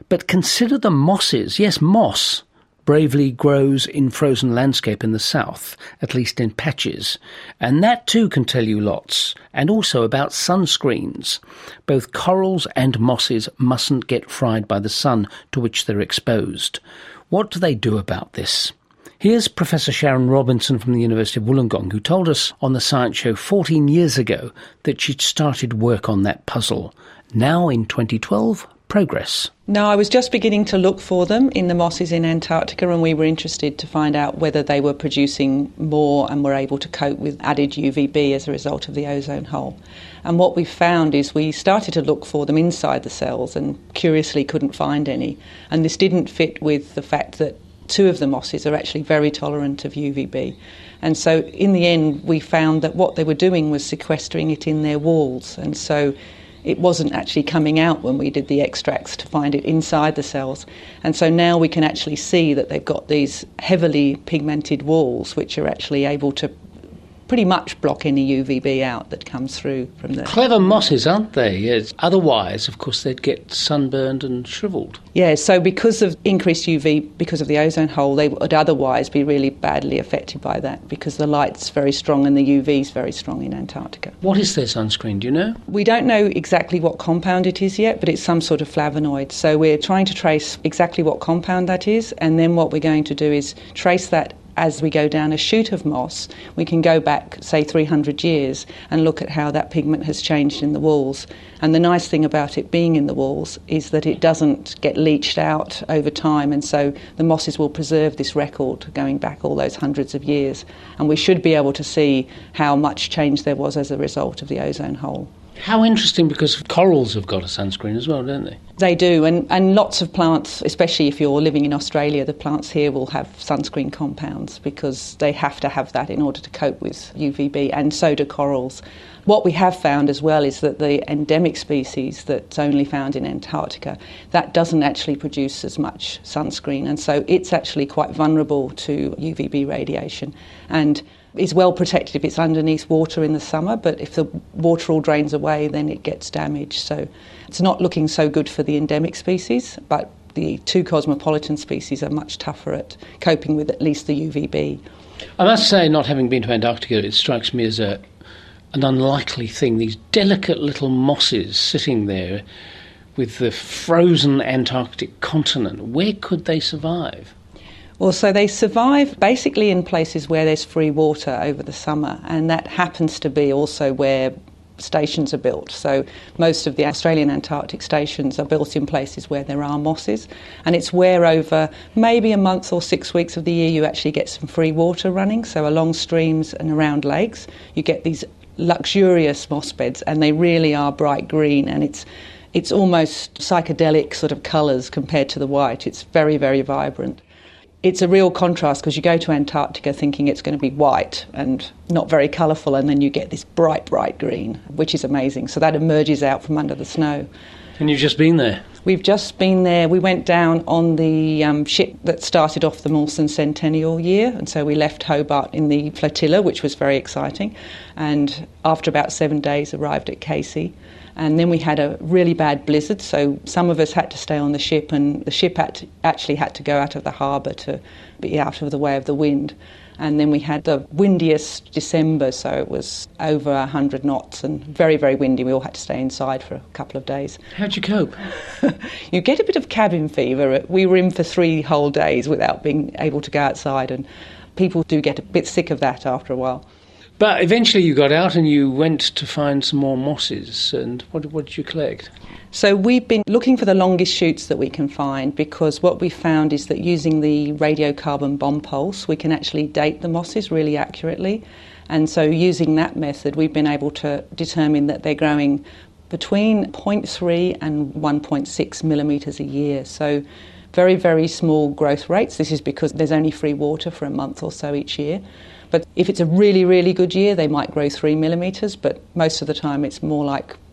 But consider the mosses. Yes, moss bravely grows in frozen landscape in the south, at least in patches. And that too can tell you lots, and also about sunscreens. Both corals and mosses mustn't get fried by the sun to which they're exposed. What do they do about this? Here's Professor Sharon Robinson from the University of Wollongong, who told us on the Science Show 14 years ago that she'd started work on that puzzle. Now, in 2012, progress. No, I was just beginning to look for them in the mosses in Antarctica, and we were interested to find out whether they were producing more and were able to cope with added UVB as a result of the ozone hole. And what we found is we started to look for them inside the cells and curiously couldn't find any. And this didn't fit with the fact that two of the mosses are actually very tolerant of UVB. And so in the end, we found that what they were doing was sequestering it in their walls. And so it wasn't actually coming out when we did the extracts to find it inside the cells. And so now we can actually see that they've got these heavily pigmented walls which are actually able to pretty much block any UVB out that comes through from the... Clever mosses, aren't they? Yes. Otherwise, of course, they'd get sunburned and shrivelled. Yeah, so because of increased UV, because of the ozone hole, they would otherwise be really badly affected by that because the light's very strong and the UV's very strong in Antarctica. What is their sunscreen, do you know? We don't know exactly what compound it is yet, but it's some sort of flavonoid. So we're trying to trace exactly what compound that is, and then what we're going to do is trace that as we go down a chute of moss. We can go back, say, 300 years and look at how that pigment has changed in the walls. And the nice thing about it being in the walls is that it doesn't get leached out over time, and so the mosses will preserve this record going back all those hundreds of years. And we should be able to see how much change there was as a result of the ozone hole. How interesting, because corals have got a sunscreen as well, don't they? They do, and lots of plants, especially if you're living in Australia, the plants here will have sunscreen compounds because they have to have that in order to cope with UVB, and so do corals. What we have found as well is that the endemic species that's only found in Antarctica, that doesn't actually produce as much sunscreen, and so it's actually quite vulnerable to UVB radiation. And is well protected if it's underneath water in the summer, but if the water all drains away, then it gets damaged. So it's not looking so good for the endemic species, but the two cosmopolitan species are much tougher at coping with at least the UVB. I must say, not having been to Antarctica, it strikes me as an unlikely thing, these delicate little mosses sitting there with the frozen Antarctic continent. Where could they survive? Well, so they survive basically in places where there's free water over the summer, and that happens to be also where stations are built. So most of the Australian Antarctic stations are built in places where there are mosses, and it's where over maybe a month or 6 weeks of the year you actually get some free water running. So along streams and around lakes you get these luxurious moss beds, and they really are bright green, and it's almost psychedelic sort of colours compared to the white. It's very, very vibrant. It's a real contrast because you go to Antarctica thinking it's going to be white and not very colourful, and then you get this bright, bright green, which is amazing. So that emerges out from under the snow. And you've just been there? We've just been there. We went down on the ship that started off the Mawson Centennial year, and so we left Hobart in the flotilla, which was very exciting, and after about 7 days arrived at Casey. And then we had a really bad blizzard, so some of us had to stay on the ship, and the ship actually had to go out of the harbour to be out of the way of the wind. And then we had the windiest December, so it was over 100 knots and very, very windy. We all had to stay inside for a couple of days. How'd you cope? You get a bit of cabin fever. We were in for 3 whole days without being able to go outside, and people do get a bit sick of that after a while. But eventually you got out and you went to find some more mosses. And what did you collect? So we've been looking for the longest shoots that we can find, because what we found is that using the radiocarbon bomb pulse, we can actually date the mosses really accurately. And so using that method, we've been able to determine that they're growing between 0.3 and 1.6 millimetres a year. So very, very small growth rates. This is because there's only free water for a month or so each year. But if it's a really, really good year, they might grow 3 millimetres, but most of the time it's more like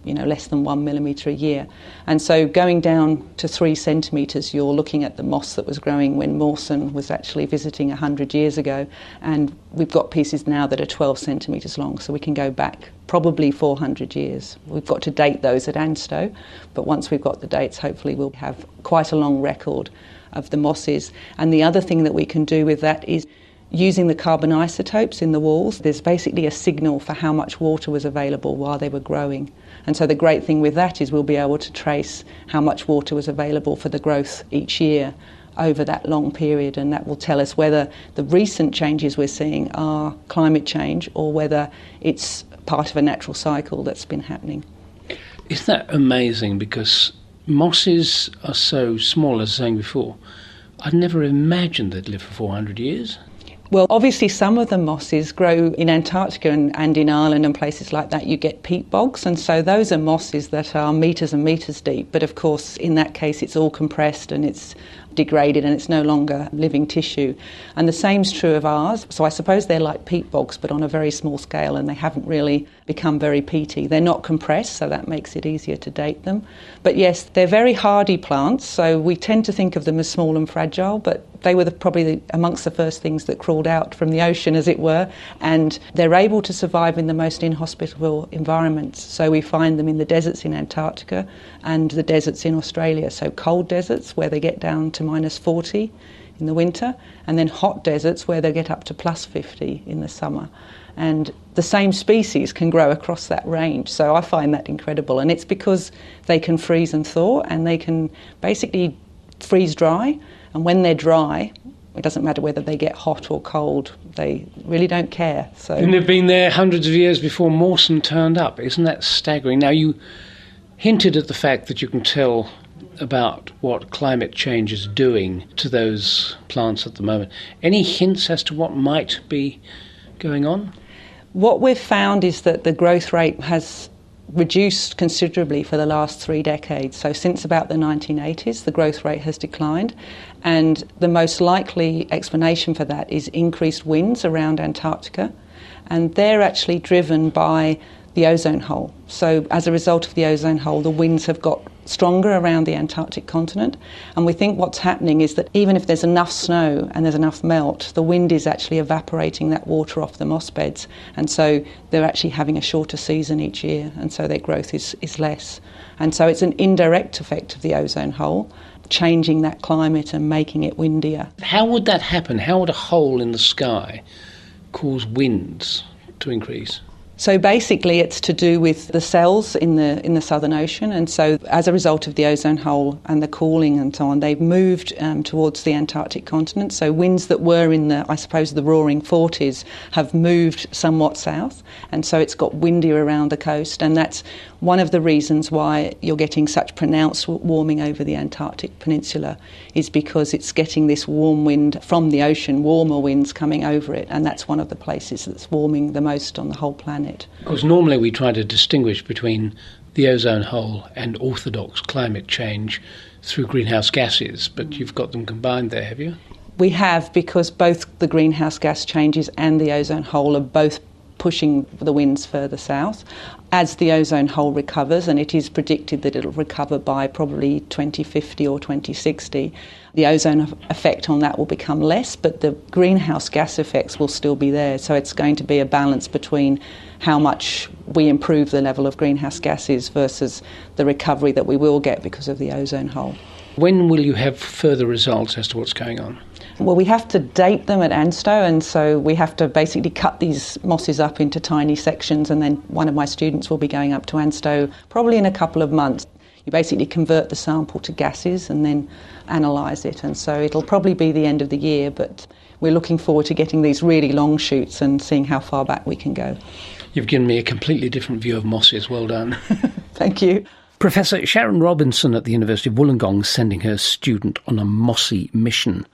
less than 1 millimetre a year. And so going down to 3 centimetres, you're looking at the moss that was growing when Mawson was actually visiting 100 years ago. And we've got pieces now that are 12 centimetres long, so we can go back probably 400 years. We've got to date those at ANSTO, but once we've got the dates, hopefully we'll have quite a long record of the mosses. And the other thing that we can do with that is using the carbon isotopes in the walls. There's basically a signal for how much water was available while they were growing. And so the great thing with that is we'll be able to trace how much water was available for the growth each year over that long period, and that will tell us whether the recent changes we're seeing are climate change or whether it's part of a natural cycle that's been happening. Isn't that amazing? Because mosses are so small, as I was saying before. I'd never imagined they'd live for 400 years. Well, obviously some of the mosses grow in Antarctica and in Ireland and places like that. You get peat bogs, and so those are mosses that are metres and metres deep. But of course, in that case, it's all compressed and it's degraded and it's no longer living tissue. And the same's true of ours. So I suppose they're like peat bogs, but on a very small scale, and they haven't really become very peaty. They're not compressed, so that makes it easier to date them. But yes, they're very hardy plants, so we tend to think of them as small and fragile, but they were probably amongst the first things that crawled out from the ocean, as it were, and they're able to survive in the most inhospitable environments. So we find them in the deserts in Antarctica and the deserts in Australia, so cold deserts where they get down to minus 40 in the winter, and then hot deserts where they get up to plus 50 in the summer. And the same species can grow across that range, so I find that incredible. And it's because they can freeze and thaw, and they can basically freeze dry. And when they're dry, it doesn't matter whether they get hot or cold, they really don't care. So. And they've been there hundreds of years before Mawson turned up. Isn't that staggering? Now, you hinted at the fact that you can tell about what climate change is doing to those plants at the moment. Any hints as to what might be going on? What we've found is that the growth rate has reduced considerably for the last 3 decades. So since about the 1980s, the growth rate has declined, and the most likely explanation for that is increased winds around Antarctica, and they're actually driven by the ozone hole. So as a result of the ozone hole, the winds have got stronger around the Antarctic continent, and we think what's happening is that even if there's enough snow and there's enough melt, the wind is actually evaporating that water off the moss beds, and so they're actually having a shorter season each year, and so their growth is less. And so it's an indirect effect of the ozone hole, changing that climate and making it windier. How would that happen? How would a hole in the sky cause winds to increase? So basically it's to do with the cells in the Southern Ocean, and so as a result of the ozone hole and the cooling and so on, they've moved towards the Antarctic continent. So winds that were in the roaring 40s have moved somewhat south, and so it's got windier around the coast, and that's one of the reasons why you're getting such pronounced warming over the Antarctic Peninsula, is because it's getting this warm wind from the ocean, warmer winds coming over it, and that's one of the places that's warming the most on the whole planet. Because normally we try to distinguish between the ozone hole and orthodox climate change through greenhouse gases, but you've got them combined there, have you? We have, because both the greenhouse gas changes and the ozone hole are both pushing the winds further south. As the ozone hole recovers, and it is predicted that it'll recover by probably 2050 or 2060, the ozone effect on that will become less, but the greenhouse gas effects will still be there. So it's going to be a balance between how much we improve the level of greenhouse gases versus the recovery that we will get because of the ozone hole. When will you have further results as to what's going on? Well, we have to date them at ANSTO, and so we have to basically cut these mosses up into tiny sections, and then one of my students will be going up to ANSTO probably in a couple of months. You basically convert the sample to gases and then analyse it, and so it'll probably be the end of the year, but we're looking forward to getting these really long shoots and seeing how far back we can go. You've given me a completely different view of mosses. Well done. Thank you. Professor Sharon Robinson at the University of Wollongong sending her student on a mossy mission.